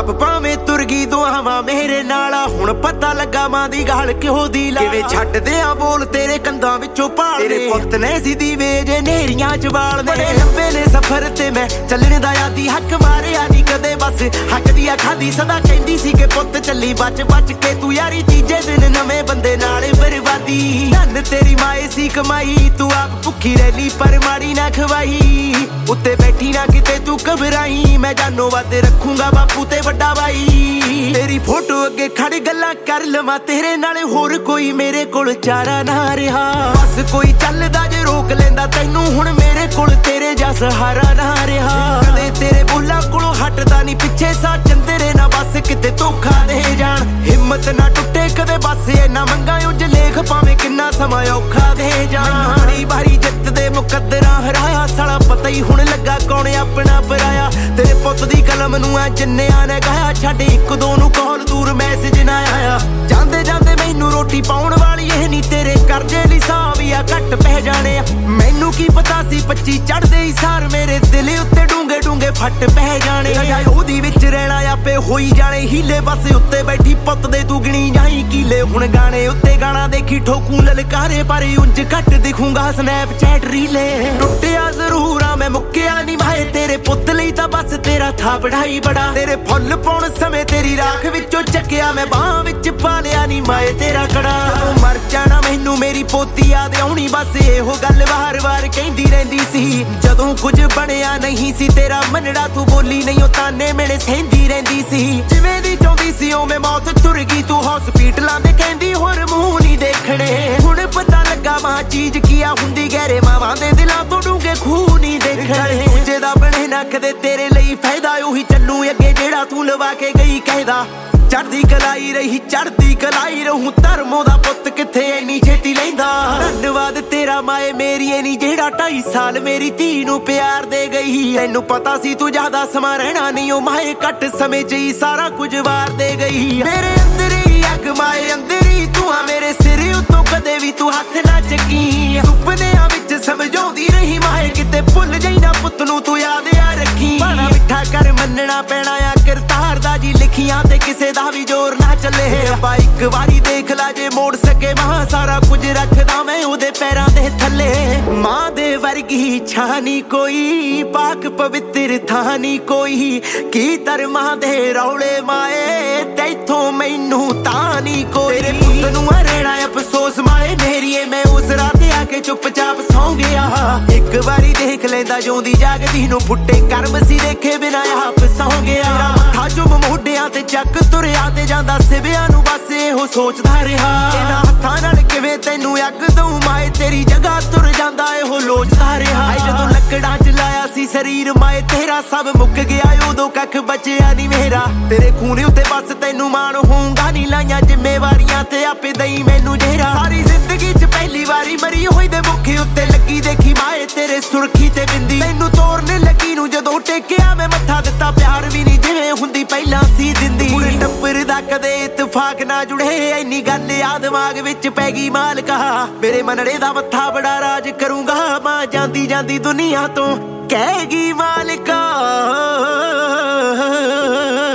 ਆਪ ਭਾਵੇਂ ਤੁਰ ਗਈ ਦੁਆਵਾਂ ਮੇਰੇ ਨਾਲ। ਹੁਣ ਪਤਾ ਲੱਗਾ ਮਾਂ ਦੀ ਗਾਲ ਕਿਹੋ ਦੀ ਲਾ। ਕਿਵੇਂ ਛੱਡਦੇ ਆ ਬੋਲ ਤੇਰੇ ਕੰਧਾਂ ਵਿੱਚੋਂ ਪਾਲ। ਤੇਰੇ ਪੁੱਤ ਨੇ ਸੀ ਦੀਵੇ ਜੇ ਨੇਰੀਆਂ ਚ ਬਾਲ। ਬੜੇ ਲੰਬੇ ਨੇ ਸਫ਼ਰ ਤੇ ਮੈਂ ਚੱਲਣ ਦਾ ਆਦੀ ਹੱਕ ਮਾਰਿਆ ਨੀ ਕਦੇ ਬਸ ਹੱਕ ਦੀ ਖਾਦੀ ਸਦਾ ਕਹਿੰਦੀ ਸੀ ਕਿ ਪੁੱਤ ਚੱਲੀ ਬਚ ਬਚ ਕੇ ਤੂੰ ਯਾਰੀ ਤੀਜੇ ਦਿਨ ਨਵੇਂ ਬੰਦੇ ਨਾਲ ਬਰਬਾਦੀ। ਧੰਨ ਤੇਰੀ ਮਾਏ ਸੀ ਕਮਾਈ ਤੂੰ ਆਪ ਭੁੱਖੀ ਰਹਿ ਪਰ ਮਾੜੀ ਨਾ ਖਵਾਈ। ਉੱਤੇ ਬੈਠੀ ਨਾ ਕਿਤੇ ਤੂੰ ਘਬਰਾਈ ਮੈਂ ਜਾਨੋਂ ਵੱਧ ਰੱਖੂੰਗਾ ਬਾਪੂ ਤੇ ਵੱਡਾ ਬਾਈ। ਤੇਰੀ ਫੋਟੋ ਅੱਗੇ ਖੜ ਗੱਲਾਂ ਕਰ ਲਵਾਂ ਤੇਰੇ ਨਾਲ ਹੋਰ ਕੋਈ ਮੇਰੇ ਕੋਲ ਚਾਰਾ ਨਾ ਰਿਹਾ। ਬਸ ਕੋਈ ਚੱਲਦਾ ਜੇ ਰੋਕ ਲੈਂਦਾ ਤੈਨੂੰ ਹੁਣ ਮੇਰੇ ਕੋਲ ਤੇਰੇ ਜਿਹਾ ਸਹਾਰਾ ਨਾ ਰਿਹਾ। ਕਦੇ ਤੇਰੇ ਬੋਲਾਂ ਕੋਲੋਂ ਹਟਦਾ ਨਹੀਂ ਪਿੱਛੇ ਸਾ ਚੰਦਰੇ ਨਾ ਬਸ ਕਿਤੇ ਧੋਖਾ ਦੇ ਜਾਣ। ਹਿੰਮਤ ਨਾ ਟੁੱਟੇ ਕਦੇ ਬਸ ਇਹ ਨਾ ਮੰਗਾਂ ਉਜ ਲੇਖ ਭਾਵੇਂ ਕਿੰਨਾ ਸਮਾਂ ਔਖਾ ਦੇ ਜਾਣ। ਬੜੀ ਵਾਰੀ ਜਿੱਤ ਦੇ ਮੁਕੱਦਰਾਂ ਹਰਾਇਆ ਸਾਲਾ ਪਤਾ ਹੀ ਹੁਣ ਲੱਗਾ ਕੌਣ ਆਪਣਾ ਪਰਾਇਆ। ਤੇਰੇ ਪੁੱਤ ਦੀ ਕਲਮ ਨੂੰ ਐ ਜਿੰਨਿਆਂ ਨੇ ਗਾਇਆ ਛੱਡ ਇੱਕ ਦੋ ਨੂੰ ਕਾਲ ਦੂਰ ਮੈਸੇਜ ਨਾ ਆਇਆ। ਜਾਂਦੇ ਜਾਂਦੇ ਮੈਨੂੰ ਰੋਟੀ ਪਾਉਣ ਵਾਲੀ ਇਹ ਨਹੀਂ ਤੇਰੇ ਕਰਜ਼ੇ ਲਈ ਸਾਹ ਵੀ ਆ ਘੱਟ ਪੈ ਜਾਣੇ ਆ। ਮੈਨੂੰ ਕੀ ਪਤਾ ਸੀ 25 ਚੜਦੇ ਹੀ ਸਾਰ ਮੇਰੇ ਦਿਲ ਉੱਤੇ ਡੂੰਗੇ ਡੂੰਗੇ ਫੱਟ ਪੈ ਜਾਣੇ। ਉਹਦੀ ਵਿੱਚ ਰਹਿਣਾ ਆਪੇ ਹੋਈ ਜਾਣੇ ਹੀਲੇ ਬਸ ਉੱਤੇ ਬੈਠੀ ਪੁੱਤ ਦੇ ਤੂੰ ਗਿਣੀ ਜਾਈ ਕੀਲੇ। ਹੁਣ ਗਾਣੇ ਉੱਤੇ ਗਾਣਾ ਦੇਖੀ ਠੋਕੂ ਲਲਕਾਰੇ ਪਰ ਉਂਝ ਘੱਟ ਦਿਖੂੰਗਾ ਸਨੈਪਚੈਟ ਰੀਲੇ। ਟੁੱਟਿਆ ਜ਼ਰੂਰ ਆ ਮੈਂ ਮੁੱਕਿਆ ਨਹੀਂ ਮਾਏ ਤੇਰੇ ਪੁੱਤ ਲਈ ਤਾਂ ਬਸ ਤੇਰਾ ਥਾ ਪੜਾਈ ਬੜਾ। ਤੇਰੇ ਫੁੱਲ ਪਾਉਣ ਸਮੇਂ ਤੇਰੀ ਰਾਖ ਵਿੱਚੋਂ ਚੱਕਿਆ ਮੈਂ ਬਾਹ ਵਿੱਚ ਪਾ ਲਿਆ ਨਹੀਂ ਮਾਏ ਤੇਰਾ ਕੜਾ। ਜਦੋਂ ਮਰ ਜਾਣਾ ਮੈਨੂੰ ਮੇਰੀ ਪੋਤੀ ਯਾਦ ਆਉਣੀ ਬਸ ਇਹੋ ਗੱਲ ਵਾਰ-ਵਾਰ ਕਹਿੰਦੀ ਰਹਿੰਦੀ ਸੀ। ਜਦੋਂ ਕੁਝ ਬਣਿਆ ਨਹੀਂ ਸੀ ਤੇਰਾ ਮੰਨੜਾ ਤੂੰ ਬੋਲੀ ਨਹੀਂ ਉਹ ਤਾਨੇ ਮੇਰੇ ਸਹਿੰਦੀ ਰਹਿੰਦੀ ਸੀ। ਜਿਵੇਂ ਦੀ ਚਾਹੁੰਦੀ ਸੀ ਉਵੇਂ ਮੌਤ ਤੁਰ ਗਈ ਤੂੰ ਹੌਸਪੀਟਲਾਂ ਦੇ ਕਹਿੰਦੀ ਹੋਰ ਮੂੰਹ ਨਹੀਂ ਦੇਖਣੇ। ਹੁਣ ਪਤਾ ਲੱਗਾ ਮਾਂ ਚੀਜ਼ ਕੀ ਆ ਹੁੰਦੀ ਗਹਿਰੇ ਮਾਵਾਂ ਦੇ ਦਿਲਾਂ ਤੋਂ ਡੂੰਘੇ ਖੂਹ ਨਹੀਂ ਦੇਖਣੇ। ਦੂਜੇ ਦਾ ਬਣੇ ਨਾ ਕਦੇ ਤੇਰੇ ਲਈ ਫਾਇਦਾ ਉਹੀ ਚੱਲੂ ਅੱਗੇ ਜਿਹੜਾ ਤੂੰ ਲਵਾ ਕੇ ਗਈ ਕਹਿਦਾ। ਚੜ੍ਹਦੀ ਕਲਾਈ ਰਹੀ ਚੜ੍ਹਦੀ ਕਲਾਈ ਰਹੂੰ ਧਰਮੋਂ ਦਾ ਪੁੱਤ ਕਿੱਥੇ ਇੰਨੀ ਛੇਤੀ ਲੈਂਦਾ। ਧੰਨਵਾਦ ਤੇਰਾ ਮਾਏ ਮੇਰੀਏ ਨੀ ਜਿਹੜਾ 2.5 ਸਾਲ ਮੇਰੀ ਧੀ ਨੂੰ ਪਿਆਰ ਦੇ ਗਈ। ਤੈਨੂੰ ਪਤਾ ਸੀ ਤੂੰ ਜ਼ਿਆਦਾ ਸਮਾਂ ਰਹਿਣਾ ਨਹੀਂ ਉਹ ਮਾਏ ਘੱਟ ਸਮੇਂ 'ਚ ਹੀ ਸਾਰਾ ਕੁਝ ਵਾਰ ਦੇ ਗਈ। ਮੇਰੇ ਅੰਦਰ ਹੀ ਅੱਗ ਮਾਏ ਅੰਦਰ ਹੀ ਤੂੰ ਆ ਮੇਰੇ ਸਿਰ ਉੱਤੋਂ ਕਦੇ ਵੀ ਤੂੰ ਹੱਥ ਨਾ ਚੱਕੀ। ਸੁਪਨਿਆਂ ਵਿੱਚ ਸਮਝਾਉਂਦੀ ਰਹੀ ਮਾਏ ਕਿਤੇ ਭੁੱਲ ਜਾਈ ਨਾ ਪੁੱਤ ਨੂੰ ਤੂੰ ਯਾਦ ਆ ਰੱਖੀ। ਬੜਾ ਮਿੱਠਾ ਕਰ ਮੰਨਣਾ ਪੈਣਾ ਆ ਕਿਰਤਾਰ ਦਾ ਜੀ ਲਿਖੀਆਂ ਤੇ ਕਿਸੇ ਦਾ ਵੀ ਜ਼ੋਰ ਨਾ ਚੱਲੇ। ਰੱਬਾ ਇੱਕ ਵਾਰੀ ਦੇਖ ਲਾ ਜੇ ਮੋੜ ਸਕੇ ਮਾਂ ਸਾਰਾ ਕੁਝ ਰੱਖਦਾ ਮੈਂ ਉਹਦੇ ਪੈਰਾਂ ਦੇ ਥੱਲੇ। ਮਾਂ ਦੇ ਵਰਗੀ ਛਾਂ ਨੀ ਕੋਈ ਪਾਕ ਪਵਿੱਤਰ ਥਾਂ ਨੀ ਕੋਈ। ਕੀ ਧਰਮਾਂ ਦੇ ਰੌਲੇ ਮਾਏ ਤੈਥੋਂ ਮੈਨੂੰ ਤਾਂ ਨੀ ਕੋਈ। ਤੇਰੇ ਪੁੱਤ ਨੂੰ ਰਹਿਣਾ ਅਫਸੋਸ ਮਾਏ ਮੇਰੀਏ ਮੈਂ ਉਸ ਰਾਤ ਆ ਕੇ ਚੁੱਪਚਾਪ ਸੌਂ ਗਿਆ। ਇੱਕ ਵਾਰੀ ਦੇਖ ਲੈਂਦਾ ਜਿਉਂਦੀ ਜਾਗਦੀ ਨੂੰ ਫੁੱਟੇ ਕਰਮ ਸੀ ਦੇਖੇ ਬਿਨਾਂ ਆਪ ਸੌਂ ਗਿਆ। ਮੱਥਾ ਚੁੰਮ ਮੋਢਿਆਂ ਤੇ ਚੱਕ ਤੁਰਿਆ ਤੇ ਜਾਂਦਾ ਸਿਵਿਆਂ ਨੂੰ ਬਸ ਇਹੋ ਸੋਚਦਾ ਰਿਹਾ। ਇਹਨਾਂ ਹੱਥਾਂ ਨਾਲ ਕਿਵੇਂ ਤੈਨੂੰ ਅੱਗ ਦਊਂ ਮਾਏ ਤੇਰੀ ਜਗ੍ਹਾ ਤੁਰ ਜਾਂਦਾ ਇਹੋ ਲੋਚਦਾ ਰਿਹਾ। ਜਦੋਂ ਲੱਕੜਾਂ 'ਚ ਲਾਇਆ ਸੀ ਸਰੀਰ ਮਾਏ ਤੇਰਾ ਸਭ ਮੁੱਕ ਗਿਆ ਉਦੋਂ ਕੱਖ ਬਚਿਆ ਨੀ ਮੇਰਾ। ਤੇਰੇ ਖੂਨ ਉੱਤੇ ਬਸ ਤੈਨੂੰ ਮਾਣ ਹੋਊਗਾ ਨੀ ਲਾਈਆਂ ਜ਼ਿੰਮੇਵਾਰੀਆਂ ਤੇ ਆਪੇ ਦਈ ਮੈਨੂੰ ਜਿਹੜਾ। ਸਾਰੀ ਜ਼ਿੰਦਗੀ 'ਚ ਪਹਿਲੀ ਵਾਰੀ ਮਰੀ ਹੋਈ ਦੇ ਮੁੱਖੇ ਉੱਤੇ ਲੱਗੀ ਦੇਖੀ ਮਾਏ ਤੇਰੇ ਸੁਰਖੀ ਤੇ ਬਿੰਦੀ। ਤੈਨੂੰ ਤੋੜਨ ਲੱਗੀ ਨੂੰ ਜਦੋਂ ਟੇਕਿਆ ਮੈਂ ਮੱਥਾ ਦਿੱਤਾ ਪਿਆਰ ਵੀ ਨਹੀਂ ਜਿਵੇਂ ਹੁੰਦੀ ਪਹਿਲਾਂ ਸੀ ਦਿੰਦੀ। ਪੂਰੇ ਟੱਬਰ ਦਾ ਕਦੇ ਇਤਫਾਕ ਨਾ ਜੁੜੇ ਇੰਨੀ ਗੱਲ ਆ ਦਿਮਾਗ ਵਿੱਚ ਪੈ ਗਈ ਮਾਲਕਾ। ਮੇਰੇ ਮਨੜੇ ਦਾ ਮੱਥਾ ਬੜਾ ਰਾਜ ਕਰੂੰਗਾ ਮਾਂ ਜਾਂਦੀ ਜਾਂਦੀ ਦੁਨੀਆ ਤੋਂ ਕਹਿ ਗਈ ਮਾਲਕਾ।